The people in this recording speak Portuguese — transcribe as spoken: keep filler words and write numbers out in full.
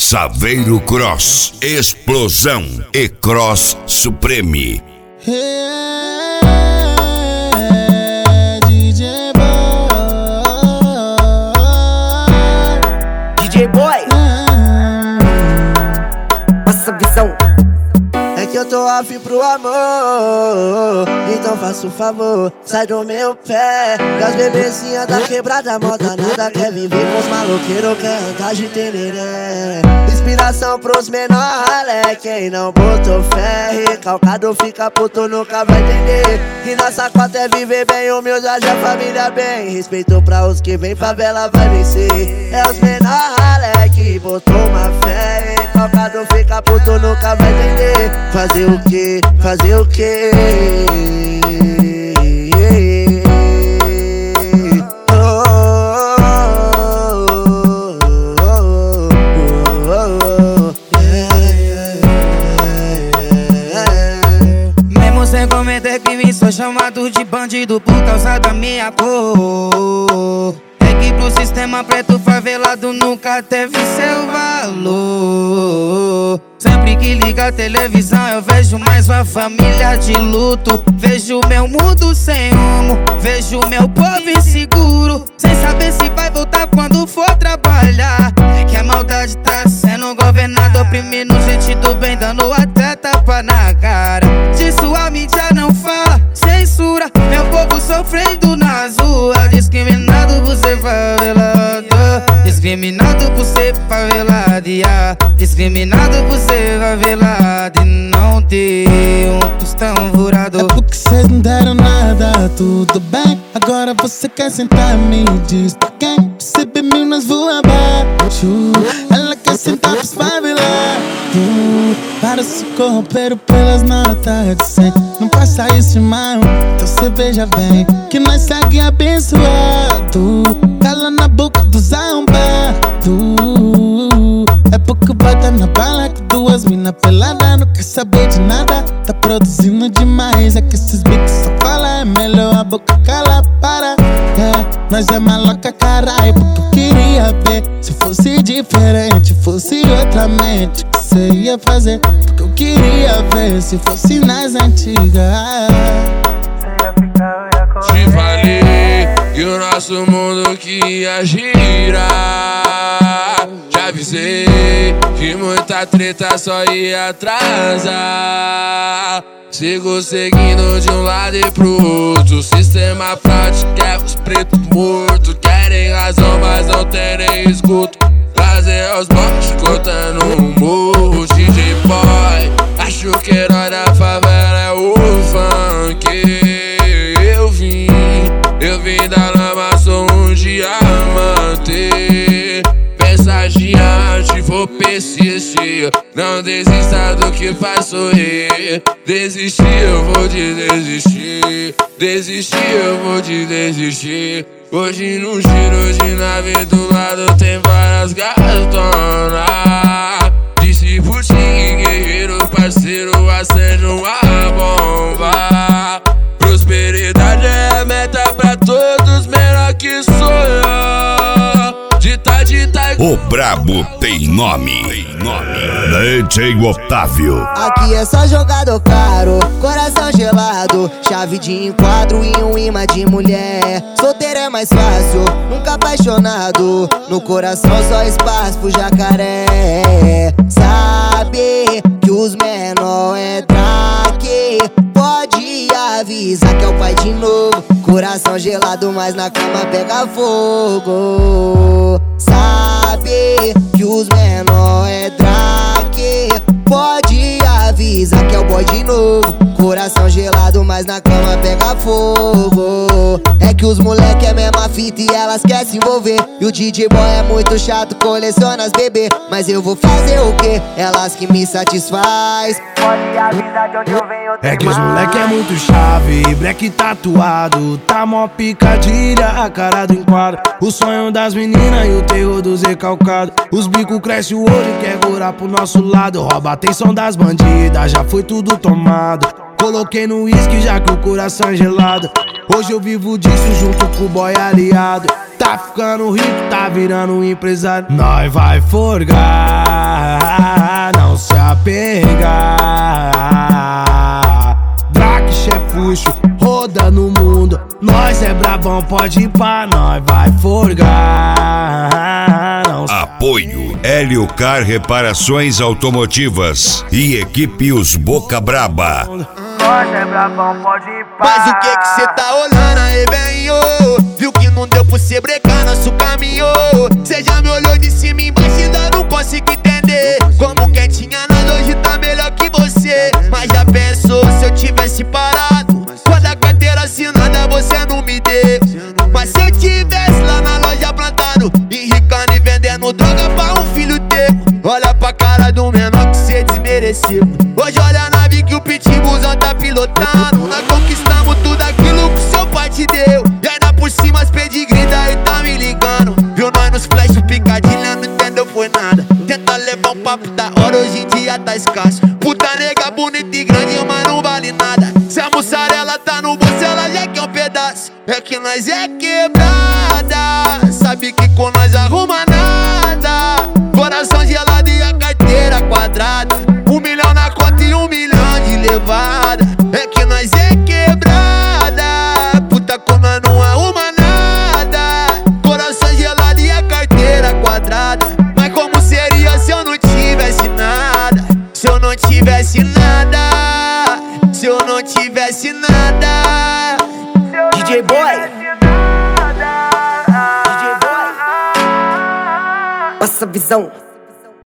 Saveiro Cross, Explosão e Cross Supreme. Hey, D J Boy, D J Boy, passa a visão. é que eu tô afim pro amor, então faça um favor, sai do meu pé. E as bebezinhas da quebrada, moda nada, quer viver com os maloqueiros, quer andar de tereré. Inspiração pros menor ralé, quem não botou fé, recalcado fica puto, nunca vai entender. Que nossa cota é viver bem, humilde, a família bem. Respeito pra os que vem, favela vai vencer. É os menor ralé que botou uma fé, recalcado fica puto, nunca vai entender. Fazer o que? Fazer o que? Mesmo sem cometer crime, sou chamado de bandido por causa da minha cor. É que pro sistema preto favelado nunca teve seu valor. Sempre que liga a televisão eu vejo mais uma família de luto. Vejo meu mundo sem rumo, vejo meu povo inseguro, sem saber se vai voltar quando for trabalhar. É que a maldade tá sendo governada, oprimindo gente do bem, dando até tapa na cara. Disso a mídia não fala, censura meu povo sofrendo nas ruas. Discriminado por ser favelado, discriminado por ser favelado, yeah. Discriminado por ser favelado e não ter um tostão furado. É porque cês não deram nada, tudo bem. Agora você quer sentar, me diz pra quem? Percebe minas voam abaixo, ela quer sentar pros favelados. Para se corromper pelas notas de cem. Não passa isso, irmão, então cê veja bem que nós segue abençoado. Cala na boca dos arrombados. É porque bota na bala que duas mina pelada não quer saber de nada. Tá produzindo demais, é que esses bicos só fala. É melhor a boca cala, para. É, nós é maloca, caralho, porque eu queria ver. Se fosse diferente, fosse outra mente, que cê ia fazer? Porque eu queria ver se fosse nas antigas. Te falei que o nosso mundo que ia girar. Já avisei que muita treta só ia atrasar. Sigo seguindo de um lado e pro outro. O sistema fraude quer os pretos mortos. Querem razão, mas não tem nem escuto. Fazer os bots cortando um morro. D J Boy, acho que herói da favela é o funk. Eu vim, eu vim da lama, sou um diamante. Pensagiante, vou persistir. Não desista do que faz sorrir. Desistir, eu vou te desistir. Desistir, eu vou te desistir. Hoje no giro de nave do lado tem várias gatonas. Disse Putin, guerreiro, parceiro, acende uma bomba. Prosperidade é a meta pra todos, menor que sonhar. Dita, dita. O brabo tem nome, tem nome. D J Otávio. Aqui é só jogador caro, coração gelado, chave de enquadro e um imã de mulher. Solteiro é mais fácil, nunca apaixonado, no coração só espaço pro jacaré. Sabe que os menor é traque, pode avisar que é o pai de novo. Coração gelado, mas na cama pega fogo. Sabe que os menor é draque, pode avisar que é o boy de novo. Coração gelado, mas na cama pega fogo. É que os moleque é mesma fita e elas querem se envolver. E o D J Boy é muito chato, coleciona as bebê. Mas eu vou fazer o quê? Elas que me satisfaz. Pode avisar de onde eu venho. É que os moleque é muito chave, black tatuado, tá mó picadilha, a cara do enquadro. O sonho das meninas e o terror dos recalcados. Os bicos crescem o olho e quer gurar pro nosso lado. Rouba a atenção das bandidas, já foi tudo tomado. Coloquei no uísque já que o coração é gelado. Hoje eu vivo disso junto com o boy aliado. Tá ficando rico, tá virando um empresário. Nós vai forgar. pegar. Draque, chefuxo, roda no mundo. Nós é brabão, pode ir pra nós, vai forgar. Não Apoio Hélio Car Reparações Automotivas e equipe Os Boca Braba. Nós é brabão, pode ir pra. Mas o que que cê tá olhando aí, velho? Viu que não deu pra cê brecar nosso caminho? Cê já me olhou de cima e embaixo e ainda não consigo entender como quem tinha nada hoje tá melhor que você. Mas já pensou se eu tivesse parado? Quando a carteira assinada você não me deu. Mas se eu tivesse lá na loja plantado, enricando e vendendo droga pra um filho teu. Olha pra cara do menor que cê desmereceu. Hoje olha a nave que o pitbullzão tá pilotando. Nós conquistamos tudo aquilo que seu pai te deu. E ainda por cima as pedigree daí tá me ligando. Viu nós nos flash picadilha, não entendeu foi nada. Tenta levar um papo da hora, hoje em dia tá escasso. Puta nega bonita e grande, mas não vale nada. Se a mussarela tá no bolso, ela já quer um pedaço. É que nós é quebrada, sabe que com nós arruma nada. Coração gelado e a carteira quadrada. Um milhão na conta e um milhão de levada. É que nós é quebrada, puta como nós não arruma nada. Coração gelado e a carteira quadrada. Mas como seria se eu não tivesse nada? Se eu não tivesse nada, se eu não tivesse nada. D J Boy, D J Boy, passa a visão.